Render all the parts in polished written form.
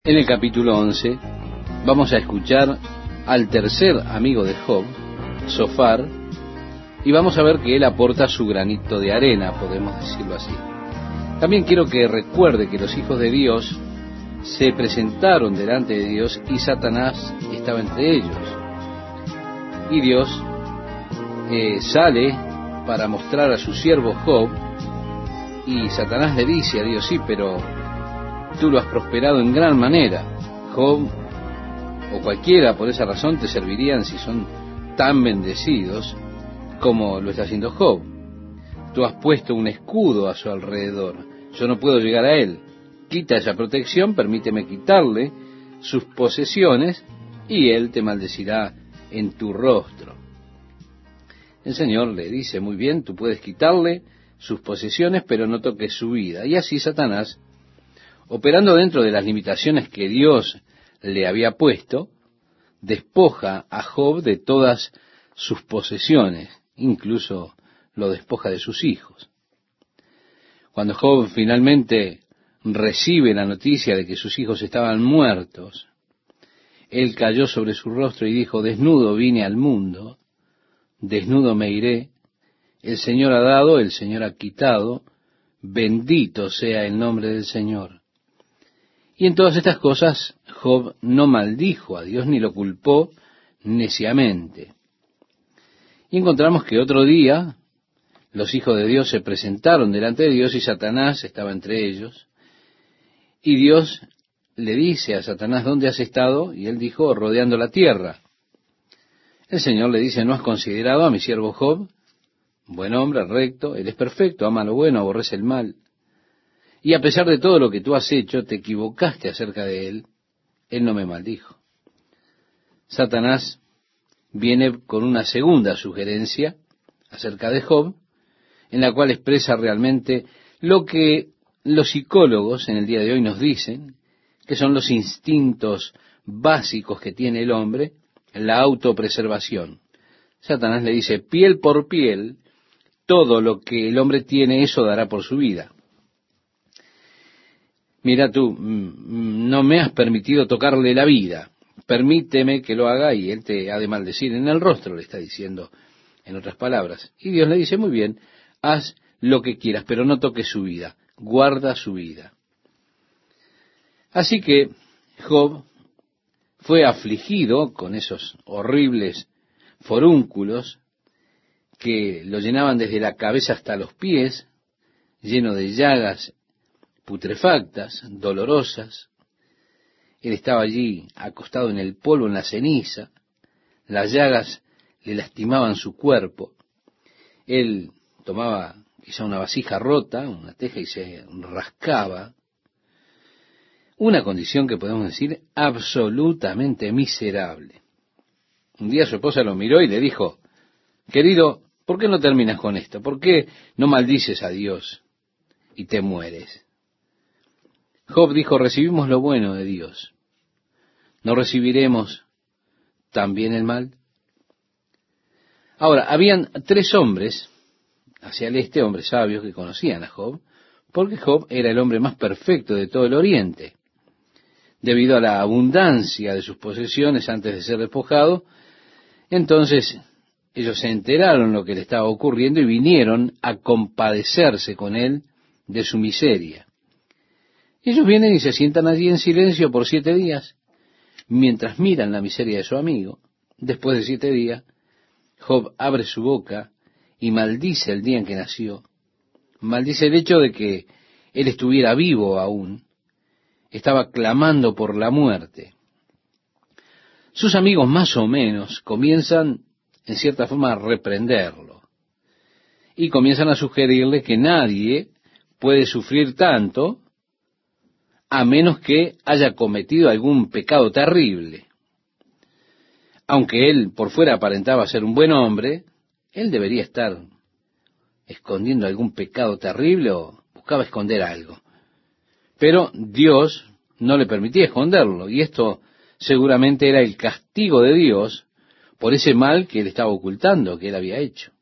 En el capítulo 11 vamos a escuchar al tercer amigo de Job, Zofar, y vamos a ver que él aporta su granito de arena, podemos decirlo así. También quiero que recuerde que los hijos de Dios se presentaron delante de Dios y Satanás estaba entre ellos. Y Dios sale para mostrar a su siervo Job, y Satanás le dice a Dios: sí, pero tú lo has prosperado en gran manera. Job o cualquiera por esa razón te servirían si son tan bendecidos como lo está haciendo Job. Tú has puesto un escudo a su alrededor. Yo no puedo llegar a él. Quita esa protección, permíteme quitarle sus posesiones y él te maldecirá en tu rostro. El Señor le dice: muy bien, tú puedes quitarle sus posesiones, pero no toques su vida. Y así Satanás, operando dentro de las limitaciones que Dios le había puesto, despoja a Job de todas sus posesiones, incluso lo despoja de sus hijos. Cuando Job finalmente recibe la noticia de que sus hijos estaban muertos, él cayó sobre su rostro y dijo: desnudo vine al mundo, desnudo me iré, el Señor ha dado, el Señor ha quitado, bendito sea el nombre del Señor. Y en todas estas cosas Job no maldijo a Dios ni lo culpó neciamente. Y encontramos que otro día los hijos de Dios se presentaron delante de Dios y Satanás estaba entre ellos. Y Dios le dice a Satanás: ¿dónde has estado? Y él dijo: rodeando la tierra. El Señor le dice: ¿no has considerado a mi siervo Job? Buen hombre, recto, él es perfecto, ama lo bueno, aborrece el mal. Y a pesar de todo lo que tú has hecho, te equivocaste acerca de él, él no me maldijo. Satanás viene con una segunda sugerencia acerca de Job, en la cual expresa realmente lo que los psicólogos en el día de hoy nos dicen, que son los instintos básicos que tiene el hombre, la autopreservación. Satanás le dice: piel por piel, todo lo que el hombre tiene, eso dará por su vida. Mira tú, no me has permitido tocarle la vida, permíteme que lo haga y él te ha de maldecir en el rostro, le está diciendo en otras palabras. Y Dios le dice: muy bien, haz lo que quieras, pero no toques su vida, guarda su vida. Así que Job fue afligido con esos horribles forúnculos que lo llenaban desde la cabeza hasta los pies, lleno de llagas putrefactas, dolorosas. Él estaba allí acostado en el polvo, en la ceniza. Las llagas le lastimaban su cuerpo. Él tomaba quizá una vasija rota, una teja, y se rascaba. Una condición que podemos decir absolutamente miserable. Un día su esposa lo miró y le dijo: querido, ¿por qué no terminas con esto? ¿Por qué no maldices a Dios y te mueres? Job dijo: recibimos lo bueno de Dios, ¿no recibiremos también el mal? Ahora, habían 3 hombres hacia el este, hombres sabios que conocían a Job, porque Job era el hombre más perfecto de todo el oriente. Debido a la abundancia de sus posesiones antes de ser despojado, entonces ellos se enteraron lo que le estaba ocurriendo y vinieron a compadecerse con él de su miseria. Ellos vienen y se sientan allí en silencio por 7 días, mientras miran la miseria de su amigo. Después de 7 días, Job abre su boca y maldice el día en que nació. Maldice el hecho de que él estuviera vivo aún. Estaba clamando por la muerte. Sus amigos más o menos comienzan, en cierta forma, a reprenderlo. Y comienzan a sugerirle que nadie puede sufrir tanto a menos que haya cometido algún pecado terrible. Aunque él por fuera aparentaba ser un buen hombre, él debería estar escondiendo algún pecado terrible o buscaba esconder algo. Pero Dios no le permitía esconderlo, y esto seguramente era el castigo de Dios por ese mal que él estaba ocultando, que él había hecho.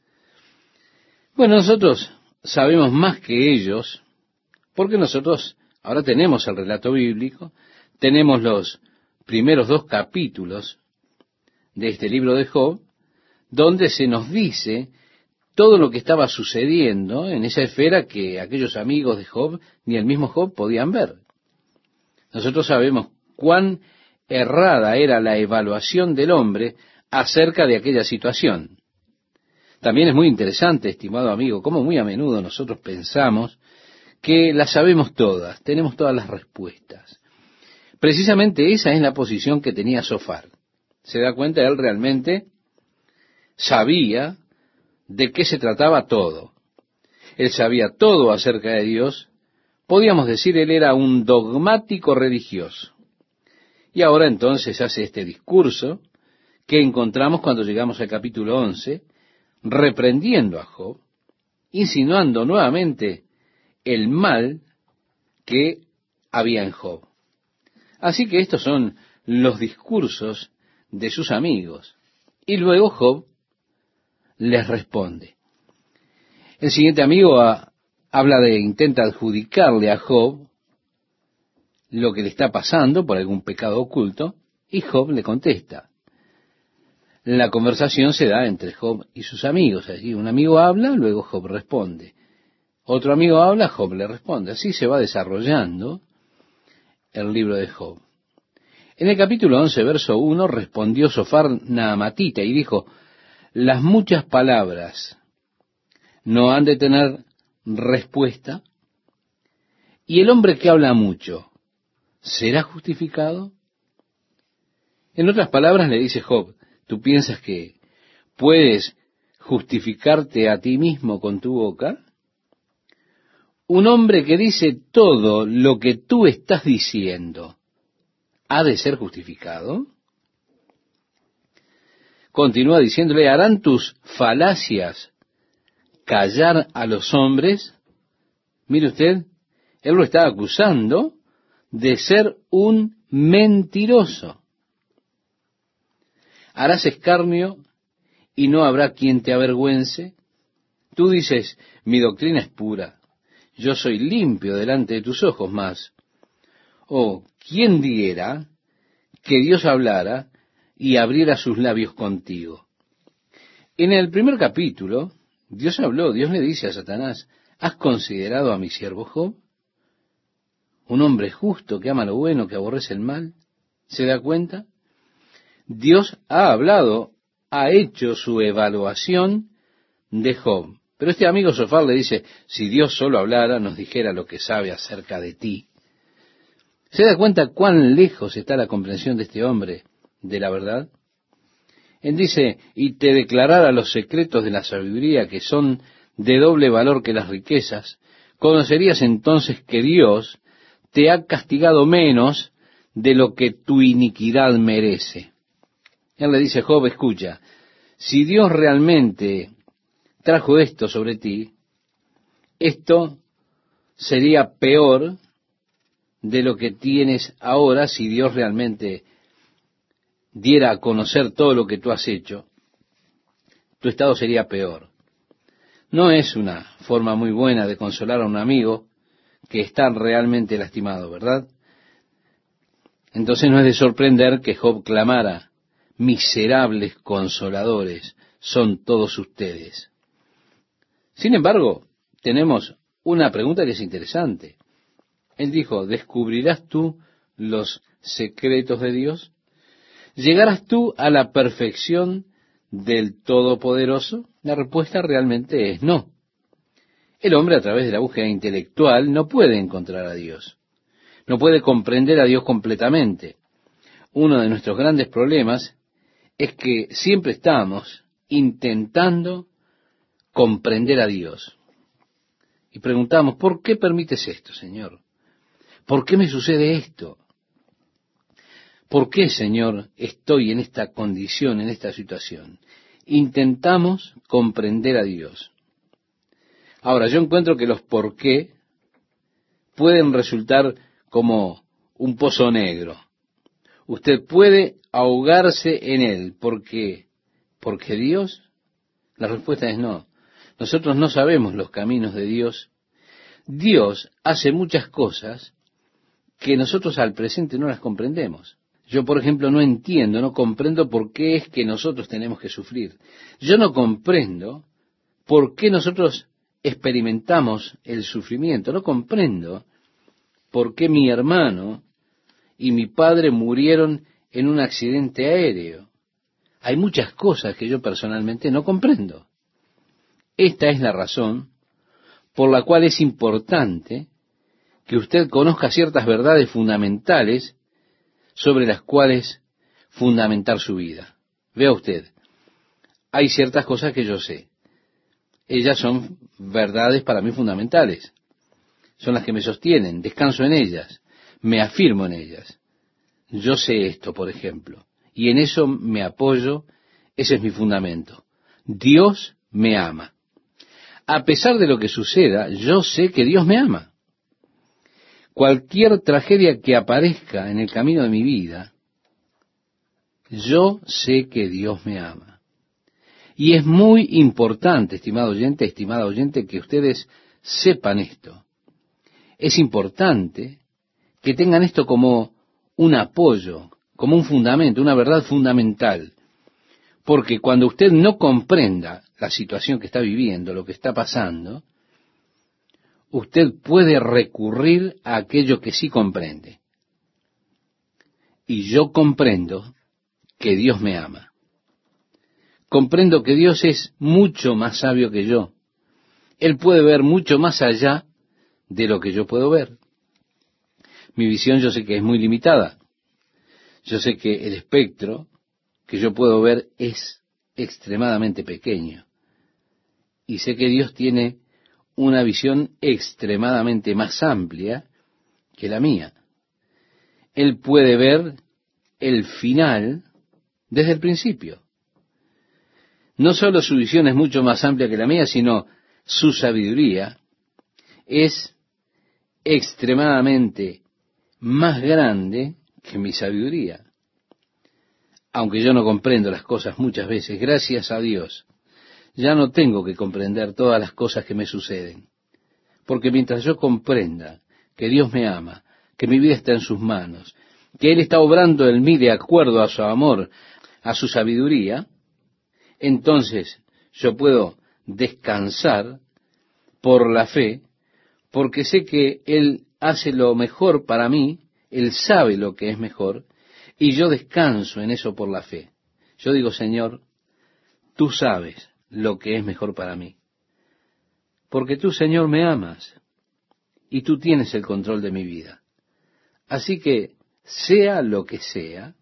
Bueno, nosotros sabemos más que ellos, porque nosotros Ahora tenemos el relato bíblico, tenemos los primeros 2 capítulos de este libro de Job, donde se nos dice todo lo que estaba sucediendo en esa esfera que aquellos amigos de Job ni el mismo Job podían ver. Nosotros sabemos cuán errada era la evaluación del hombre acerca de aquella situación. También es muy interesante, estimado amigo, cómo muy a menudo nosotros pensamos que las sabemos todas, tenemos todas las respuestas. Precisamente esa es la posición que tenía Zofar. Se da cuenta, él realmente sabía de qué se trataba todo. Él sabía todo acerca de Dios. Podíamos decir, él era un dogmático religioso. Y ahora entonces hace este discurso que encontramos cuando llegamos al capítulo 11, reprendiendo a Job, insinuando nuevamente el mal que había en Job. Así que estos son los discursos de sus amigos. Y luego Job les responde. El siguiente amigo intenta adjudicarle a Job lo que le está pasando por algún pecado oculto, y Job le contesta. La conversación se da entre Job y sus amigos. Allí un amigo habla, luego Job responde. Otro amigo habla, Job le responde. Así se va desarrollando el libro de Job. En el capítulo 11, verso 1, respondió Zofar Naamatita y dijo, las muchas palabras no han de tener respuesta, y el hombre que habla mucho, ¿será justificado? En otras palabras le dice Job, ¿tú piensas que puedes justificarte a ti mismo con tu boca? Un hombre que dice todo lo que tú estás diciendo, ¿ha de ser justificado? Continúa diciéndole, ¿harán tus falacias callar a los hombres? Mire usted, él lo está acusando de ser un mentiroso. ¿Harás escarnio y no habrá quien te avergüence? Tú dices, mi doctrina es pura, yo soy limpio delante de tus ojos, mas, oh, ¿quién diera que Dios hablara y abriera sus labios contigo? En el primer capítulo, Dios habló, Dios le dice a Satanás, ¿has considerado a mi siervo Job? Un hombre justo que ama lo bueno, que aborrece el mal. ¿Se da cuenta? Dios ha hablado, ha hecho su evaluación de Job. Pero este amigo Zofar le dice, si Dios solo hablara, nos dijera lo que sabe acerca de ti. ¿Se da cuenta cuán lejos está la comprensión de este hombre de la verdad? Él dice, y te declarara los secretos de la sabiduría que son de doble valor que las riquezas, conocerías entonces que Dios te ha castigado menos de lo que tu iniquidad merece. Él le dice, Job, escucha, si Dios realmente trajo esto sobre ti, esto sería peor de lo que tienes ahora si Dios realmente diera a conocer todo lo que tú has hecho, tu estado sería peor. No es una forma muy buena de consolar a un amigo que está realmente lastimado, ¿verdad? Entonces no es de sorprender que Job clamara, miserables consoladores son todos ustedes. Sin embargo, tenemos una pregunta que es interesante. Él dijo, ¿descubrirás tú los secretos de Dios? ¿Llegarás tú a la perfección del Todopoderoso? La respuesta realmente es no. El hombre a través de la búsqueda intelectual no puede encontrar a Dios. No puede comprender a Dios completamente. Uno de nuestros grandes problemas es que siempre estamos intentando comprender a Dios. Y preguntamos, ¿por qué permites esto, Señor? ¿Por qué me sucede esto? ¿Por qué, Señor, estoy en esta condición, en esta situación? Intentamos comprender a Dios. Ahora, yo encuentro que los por qué pueden resultar como un pozo negro. Usted puede ahogarse en él. ¿Por qué? ¿Porque Dios? La respuesta es no. Nosotros no sabemos los caminos de Dios. Dios hace muchas cosas que nosotros al presente no las comprendemos. Yo, por ejemplo, no entiendo, no comprendo por qué es que nosotros tenemos que sufrir. Yo no comprendo por qué nosotros experimentamos el sufrimiento. No comprendo por qué mi hermano y mi padre murieron en un accidente aéreo. Hay muchas cosas que yo personalmente no comprendo. Esta es la razón por la cual es importante que usted conozca ciertas verdades fundamentales sobre las cuales fundamentar su vida. Vea usted, hay ciertas cosas que yo sé. Ellas son verdades para mí fundamentales. Son las que me sostienen, descanso en ellas, me afirmo en ellas. Yo sé esto, por ejemplo, y en eso me apoyo, ese es mi fundamento. Dios me ama. A pesar de lo que suceda, yo sé que Dios me ama. Cualquier tragedia que aparezca en el camino de mi vida, yo sé que Dios me ama. Y es muy importante, estimada oyente, que ustedes sepan esto. Es importante que tengan esto como un apoyo, como un fundamento, una verdad fundamental. Porque cuando usted no comprenda la situación que está viviendo, lo que está pasando, usted puede recurrir a aquello que sí comprende. Y yo comprendo que Dios me ama. Comprendo que Dios es mucho más sabio que yo. Él puede ver mucho más allá de lo que yo puedo ver. Mi visión yo sé que es muy limitada. Yo sé que el espectro que yo puedo ver es extremadamente pequeño. Y sé que Dios tiene una visión extremadamente más amplia que la mía. Él puede ver el final desde el principio. No solo su visión es mucho más amplia que la mía, sino su sabiduría es extremadamente más grande que mi sabiduría. Aunque yo no comprendo las cosas muchas veces, gracias a Dios, ya no tengo que comprender todas las cosas que me suceden. Porque mientras yo comprenda que Dios me ama, que mi vida está en sus manos, que Él está obrando en mí de acuerdo a su amor, a su sabiduría, entonces yo puedo descansar por la fe, porque sé que Él hace lo mejor para mí, Él sabe lo que es mejor, y yo descanso en eso por la fe. Yo digo, Señor, tú sabes lo que es mejor para mí. Porque tú, Señor, me amas y tú tienes el control de mi vida. Así que, sea lo que sea,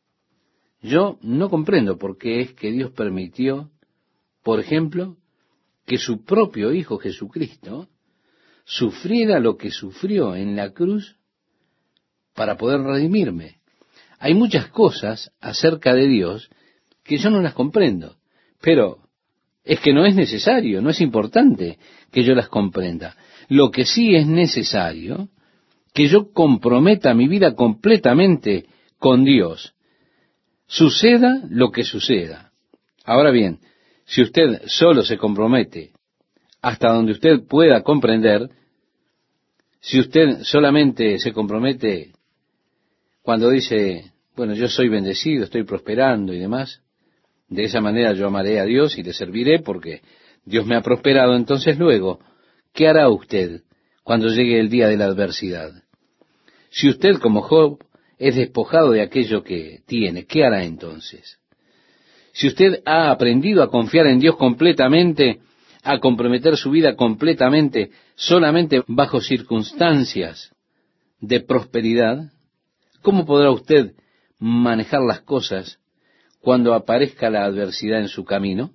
yo no comprendo por qué es que Dios permitió, por ejemplo, que su propio Hijo Jesucristo sufriera lo que sufrió en la cruz para poder redimirme. Hay muchas cosas acerca de Dios que yo no las comprendo, pero es que no es necesario, no es importante que yo las comprenda. Lo que sí es necesario, que yo comprometa mi vida completamente con Dios, suceda lo que suceda. Ahora bien, si usted solo se compromete hasta donde usted pueda comprender, si usted solamente se compromete cuando dice, bueno, yo soy bendecido, estoy prosperando y demás, de esa manera yo amaré a Dios y le serviré porque Dios me ha prosperado, entonces luego, ¿qué hará usted cuando llegue el día de la adversidad? Si usted, como Job, es despojado de aquello que tiene, ¿qué hará entonces? Si usted ha aprendido a confiar en Dios completamente, a comprometer su vida completamente, solamente bajo circunstancias de prosperidad, ¿cómo podrá usted manejar las cosas cuando aparezca la adversidad en su camino?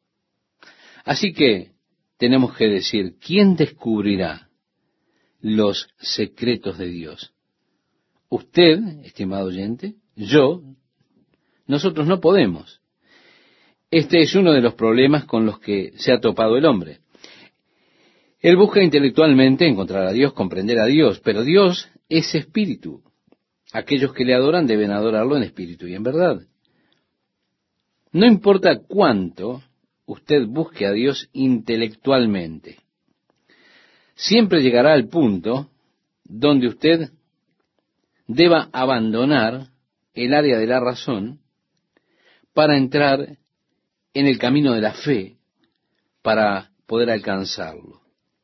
Así que tenemos que decir, ¿quién descubrirá los secretos de Dios? Usted, estimado oyente, yo, nosotros no podemos. Este es uno de los problemas con los que se ha topado el hombre. Él busca intelectualmente encontrar a Dios, comprender a Dios, pero Dios es espíritu. Aquellos que le adoran deben adorarlo en espíritu y en verdad. No importa cuánto usted busque a Dios intelectualmente, siempre llegará al punto donde usted deba abandonar el área de la razón para entrar en el camino de la fe, para poder alcanzarlo.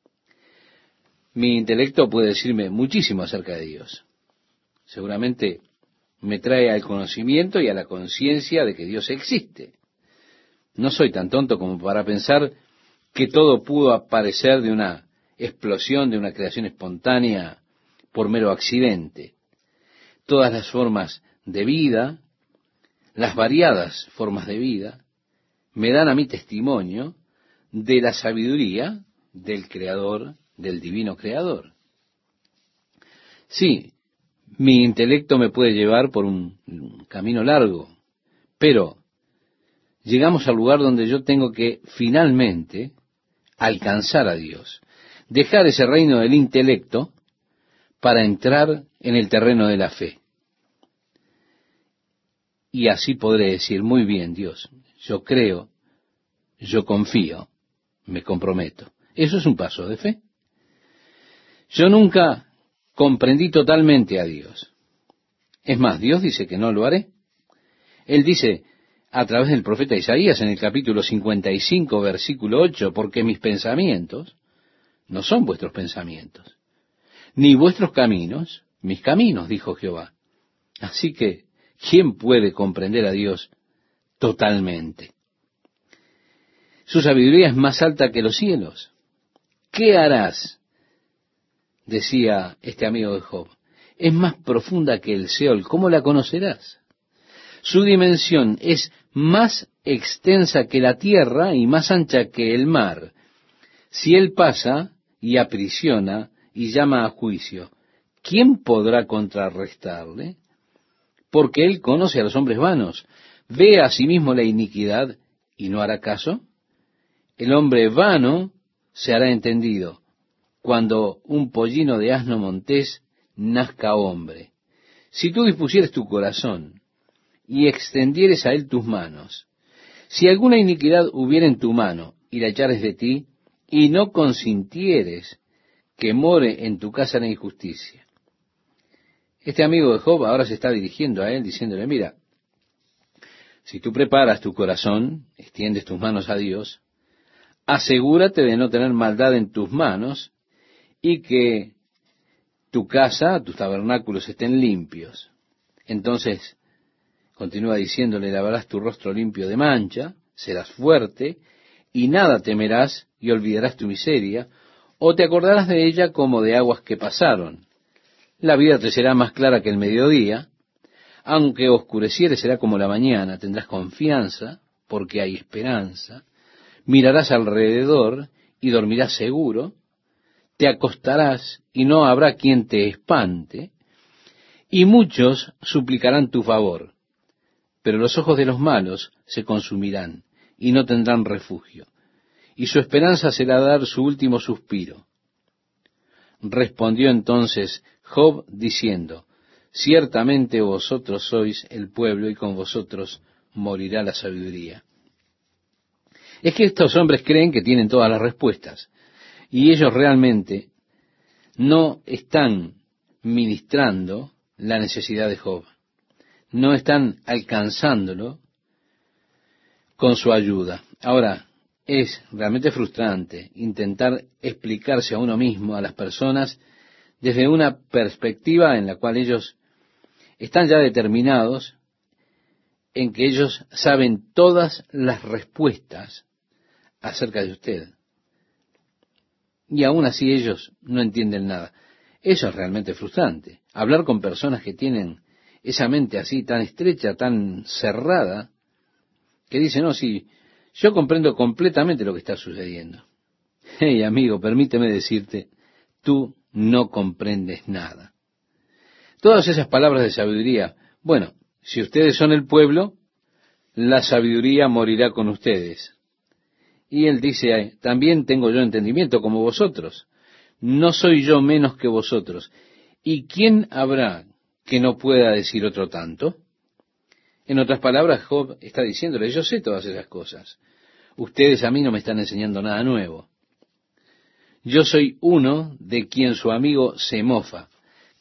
Mi intelecto puede decirme muchísimo acerca de Dios. Seguramente me trae al conocimiento y a la conciencia de que Dios existe. No soy tan tonto como para pensar que todo pudo aparecer de una explosión, de una creación espontánea por mero accidente. Todas las formas de vida, las variadas formas de vida, me dan a mí testimonio de la sabiduría del Creador, del Divino Creador. Sí, mi intelecto me puede llevar por un camino largo, pero llegamos al lugar donde yo tengo que finalmente alcanzar a Dios, dejar ese reino del intelecto para entrar en el terreno de la fe. Y así podré decir, muy bien, Dios, yo creo, yo confío, me comprometo. Eso es un paso de fe. Yo nunca comprendí totalmente a Dios. Es más, Dios dice que no lo haré. Él dice a través del profeta Isaías en el capítulo 55, versículo 8, porque mis pensamientos no son vuestros pensamientos, ni vuestros caminos, mis caminos, dijo Jehová. Así que, ¿quién puede comprender a Dios totalmente? Su sabiduría es más alta que los cielos. ¿Qué harás? Decía este amigo de Job. Es más profunda que el Seol. ¿Cómo la conocerás? Su dimensión es más extensa que la tierra y más ancha que el mar. Si él pasa y aprisiona y llama a juicio, ¿quién podrá contrarrestarle? Porque él conoce a los hombres vanos, ve a sí mismo la iniquidad y no hará caso. El hombre vano se hará entendido cuando un pollino de asno montés nazca hombre. Si tú dispusieres tu corazón y extendieres a él tus manos, si alguna iniquidad hubiera en tu mano y la echares de ti, y no consintieres que more en tu casa la injusticia. Este amigo de Job ahora se está dirigiendo a él diciéndole, mira, si tú preparas tu corazón, extiendes tus manos a Dios, asegúrate de no tener maldad en tus manos y que tu casa, tus tabernáculos estén limpios. Entonces, continúa diciéndole, lavarás tu rostro limpio de mancha, serás fuerte, y nada temerás y olvidarás tu miseria, o te acordarás de ella como de aguas que pasaron. La vida te será más clara que el mediodía, aunque oscureciere será como la mañana, tendrás confianza, porque hay esperanza, mirarás alrededor y dormirás seguro, te acostarás y no habrá quien te espante, y muchos suplicarán tu favor, pero los ojos de los malos se consumirán y no tendrán refugio, y su esperanza será dar su último suspiro. Respondió entonces Job diciendo, ciertamente vosotros sois el pueblo y con vosotros morirá la sabiduría. Es que estos hombres creen que tienen todas las respuestas, y ellos realmente no están ministrando la necesidad de Job. No están alcanzándolo con su ayuda. Ahora, es realmente frustrante intentar explicarse a uno mismo, a las personas, desde una perspectiva en la cual ellos están ya determinados en que ellos saben todas las respuestas acerca de usted. Y aún así ellos no entienden nada. Eso es realmente frustrante. Hablar con personas que tienen esa mente así tan estrecha, tan cerrada, que dicen, no, sí, yo comprendo completamente lo que está sucediendo. Hey, amigo, permíteme decirte, tú no comprendes nada. Todas esas palabras de sabiduría, bueno, si ustedes son el pueblo, la sabiduría morirá con ustedes. Y él dice, también tengo yo entendimiento como vosotros. No soy yo menos que vosotros. ¿Y quién habrá que no pueda decir otro tanto? En otras palabras, Job está diciéndole, yo sé todas esas cosas. Ustedes a mí no me están enseñando nada nuevo. Yo soy uno de quien su amigo se mofa.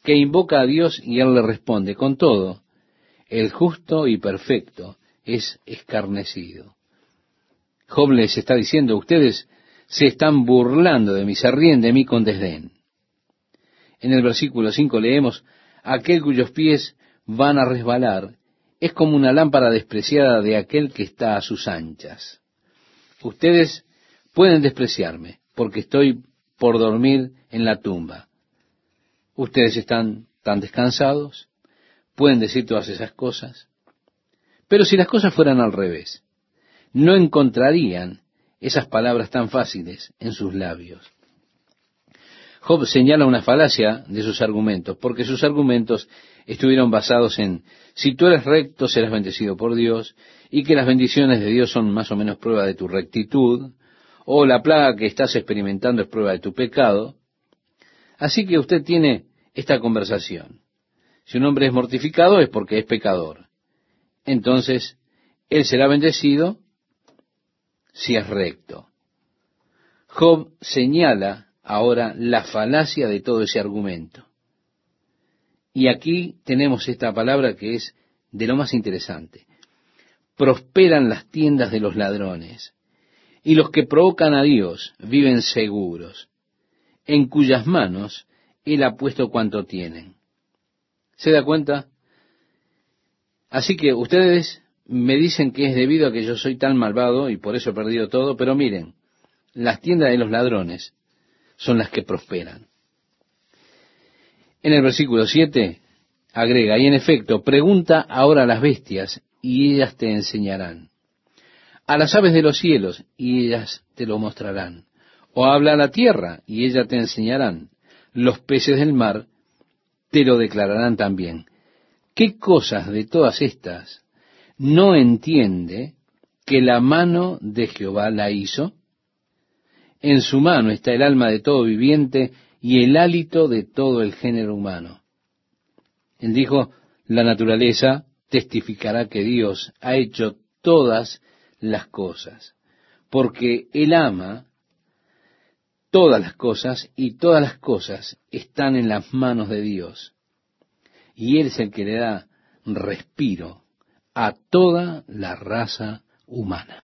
que invoca a Dios y Él le responde. Con todo, el justo y perfecto es escarnecido. Job les está diciendo, ustedes se están burlando de mí, se ríen de mí con desdén. En el versículo 5 leemos, aquel cuyos pies van a resbalar es como una lámpara despreciada de aquel que está a sus anchas. Ustedes pueden despreciarme porque estoy por dormir en la tumba. Ustedes están tan descansados, pueden decir todas esas cosas. Pero si las cosas fueran al revés, no encontrarían esas palabras tan fáciles en sus labios. Job señala una falacia de sus argumentos, porque sus argumentos estuvieron basados en si tú eres recto serás bendecido por Dios, y que las bendiciones de Dios son más o menos prueba de tu rectitud, o la plaga que estás experimentando es prueba de tu pecado. Así que usted tiene esta conversación. Si un hombre es mortificado es porque es pecador. Entonces, él será bendecido si es recto. Job señala ahora la falacia de todo ese argumento. Y aquí tenemos esta palabra que es de lo más interesante. Prosperan las tiendas de los ladrones, y los que provocan a Dios viven seguros, en cuyas manos Él ha puesto cuanto tienen. ¿Se da cuenta? Así que ustedes me dicen que es debido a que yo soy tan malvado y por eso he perdido todo, pero miren, las tiendas de los ladrones son las que prosperan. En el versículo 7 agrega, y en efecto, pregunta ahora a las bestias y ellas te enseñarán. A las aves de los cielos y ellas te lo mostrarán. O habla a la tierra y ellas te enseñarán. Los peces del mar te lo declararán también. ¿Qué cosas de todas estas no entiende que la mano de Jehová la hizo? En su mano está el alma de todo viviente y el hálito de todo el género humano. Él dijo, la naturaleza testificará que Dios ha hecho todas las cosas, porque Él ama todas las cosas y todas las cosas están en las manos de Dios. Y Él es el que le da respiro a toda la raza humana.